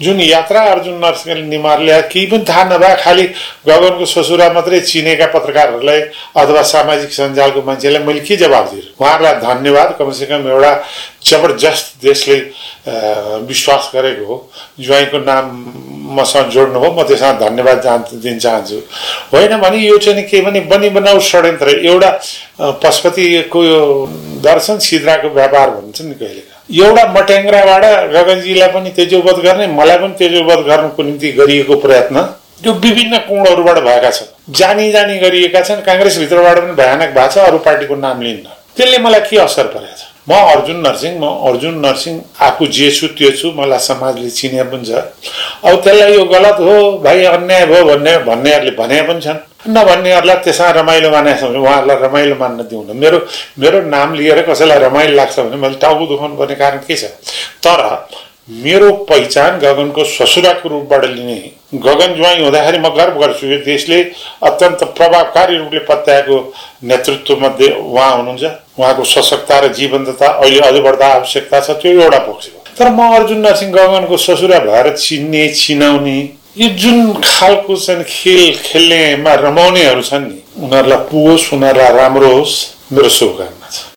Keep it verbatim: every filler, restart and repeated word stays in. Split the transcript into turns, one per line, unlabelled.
जुन यात्रा अर्जुन नरसिंहले निमार्ले केही पनि थाहा नभए खालि गगनको ससुरा मात्रै चिनेका पत्रकारहरूलाई अथवा सामाजिक सञ्जालको मान्छेलाई मैले के जवाब दिएँ? उहाँहरूलाई धन्यवाद, कमसेकम एउटा जबरजस्त देशले विश्वास गरेको हो, ज्वाइँको नाम मसँग जोड्नु हो, म त्यसमा धन्यवाद दिन चाहन्छु। होइन भने यो चाहिँ के भने बनी बनाउ षड्यन्त्र, एउटा पशुपतिको यो दर्शन सिद्राको व्यापार भन्छ नि कहिले। एउटा मट्याङ्ग्राबाट गगनजीलाई पनि तेजोवध गर्ने, मलाई पनि तेजोवध गर्नको निम्ति गरिएको प्रयत्न यो विभिन्न कोणहरूबाट भएका छन्, जानी जानी गरिएका छन्। काङ्ग्रेसभित्रबाट पनि भयानक भएको छ, अरू पार्टीको नाम लिन्न। त्यसले मलाई के असर परेको छ? म अर्जुन नरसिंह म अर्जुन नरसिंह आफू जे छु त्यो छु, मलाई समाजले चिने पनि छ। अब त्यसलाई यो गलत हो भाइ, अन्याय भयो भन्ने भन्नेहरूले भने पनि छन्, नभन्नेहरूलाई त्यसमा रमाइलो माने छ भने उहाँहरूलाई रमाइलो मान्न दिउन। मेरो मेरो नाम लिएर कसैलाई रमाइलो लाग्छ भने मैले टाउको दुखाउनु पर्ने कारण के छ? तर मेरो पहिचान गगनको ससुराको रूपबाट लिने, गगन ज्वाइँ हुँदाखेरि म गर्व गर्छु यो देशले अत्यन्त प्रभावकारी रूपले पत्याएको नेतृत्व मध्ये उहाँ हुनुहुन्छ। उहाँको सशक्तता र जीवन्तता अहिले अझ बढ्दा आवश्यकता छ, त्यो एउटा पक्ष हो। तर म अर्जुन नरसिंह गगनको ससुरा भएर चिन्ने चिनाउने यो जुन खालको चाहिँ खेल खेल्नेमा रमाउनेहरू छन् नि, उनीहरूलाई पुगोस्, उनीहरूलाई राम्रो होस्, मेरो शुभकामना छ।